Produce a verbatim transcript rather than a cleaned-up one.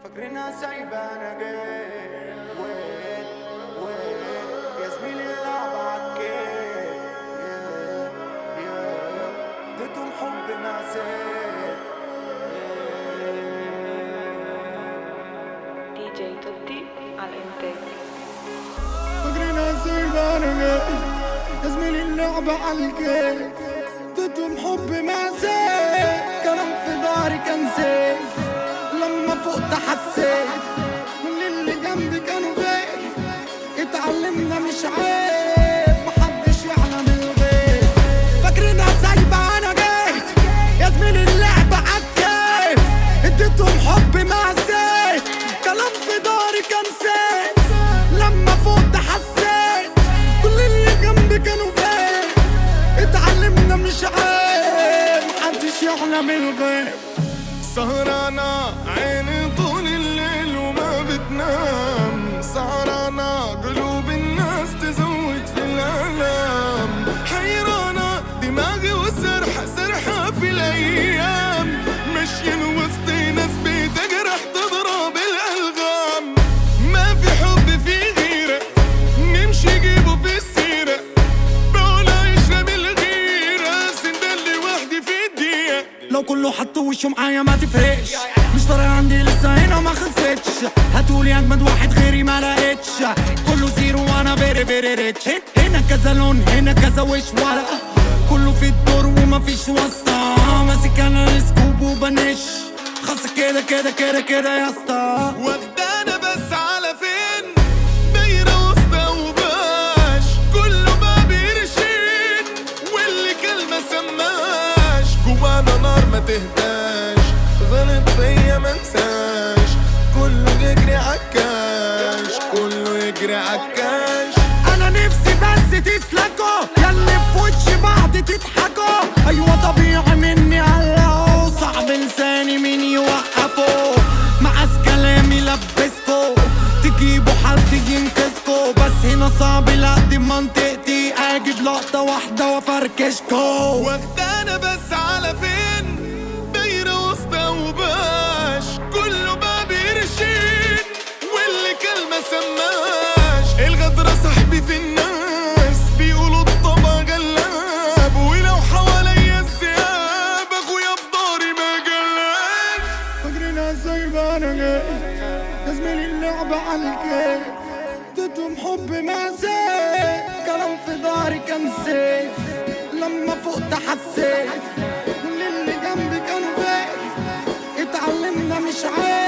فاكرينها سايبانا جاي وين وين يا زميلي اللعبة عالكيف يا يا اديتهم حب معسل دي جي توتي على الانتاج. فاكرينها سايبانا جاي يا زميلي اللعبة عالكيف اديتهم حب معسل كلام في ضهري كان سيف لما فقت حسيت من اللي جنبي كانوا غير اتعلمنا مش عيب محدش يعلم الغيب فاكرينها سايبة انا جيت يا زميلي اللعبة عالكيف اديتهم حب مع زيت كلام في داري كان سيف لما فقت حسيت كل اللي جنبي كانوا غير اتعلمنا مش عيب محدش يعلم الغيب سهرانة عيني طول الليل وما بتنام سهرانة قلوب الناس تزود في الألم حيرانة دماغي وسرحة سرحة في الأيام ماشيين وسط ناس بتجرح تضرب الألغام ما في حب في غيرة نمشي جيبه في السيرة بقولها يشرب الغيرة سندل وحدي في الدقيقة لو كله حط وشه معايا ما تفرقش مش طارق عندي لسه هنا ما خلصتش هاتولي اجمد واحد غيري ما لقيتش كله زيرو وانا فيري فيري ريتش هنا كذا لون هنا كذا وش ورقه كله في الدور وما فيش واسطه ماسك انا السكوب وبنش خاصة كده كده كده كده يا اسطى واخدانا بس على فين دايره وسطى وباش كله بقى بيرشين واللي كلمه سماش جوانا نار ما تهداش غلط فيا منساش كله يجري عالكاش كله يجري عالكاش انا نفسي بس تسلكوا ياللي في وش بعض تضحكوا ايوه طبيعي مني قلقوا صعب لساني مين يوقفوا معاس كلامي لبسكوا تجيبوا حد ينقذكوا بس هنا صعب لا دي منطقتي اجيب لقطة واحدة وافركشكوا واخدانا بس على فين دايرة وسطى وباش كله بقى بيرشين واللي كلمة سماش الغدرة صاحبي في الناس بيقولوا الطبع جلاب ولو حواليا الذئاب اخويا في داري ما جلاش فاكرينها سايبة انا جيت يا زميلي اللعبة عالكيف اديتهم حب مع زيت كلام في داري كان سيف لما فقت حسيت كل اللي جنبي كانوا غير اتعلمنا مش عيب